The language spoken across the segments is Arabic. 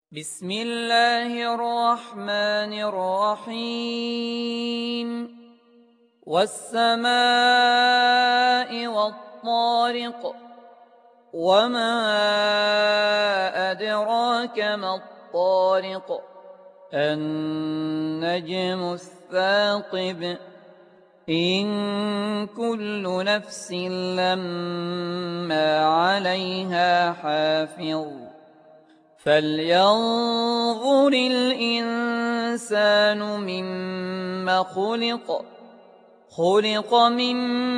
بسم الله الرحمن الرحيم والسماء والطارق وما أدراك ما الطارق النجم الثاقب إن كل نفس لما عليها حافظ فلينظر الإنسان مما خلق من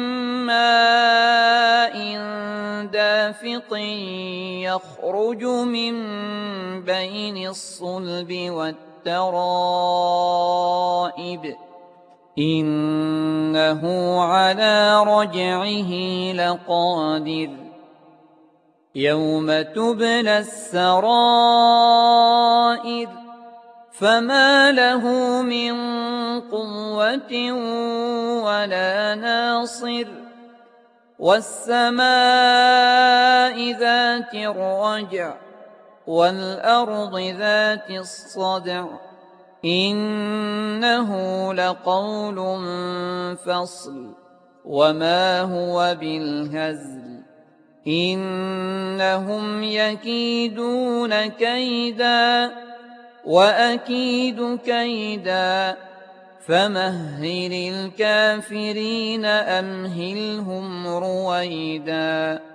ماء دافق يخرج من بين الصلب والترائب إنه على رجعه لقادر يوم تبلى السرائر فما له من قوة ولا ناصر والسماء ذات الرجع والأرض ذات الصدع إنه لقول فصل وما هو بالهزل إنهم يكيدون كيدا وأكيد كيدا فمهل الكافرين أمهلهم رويدا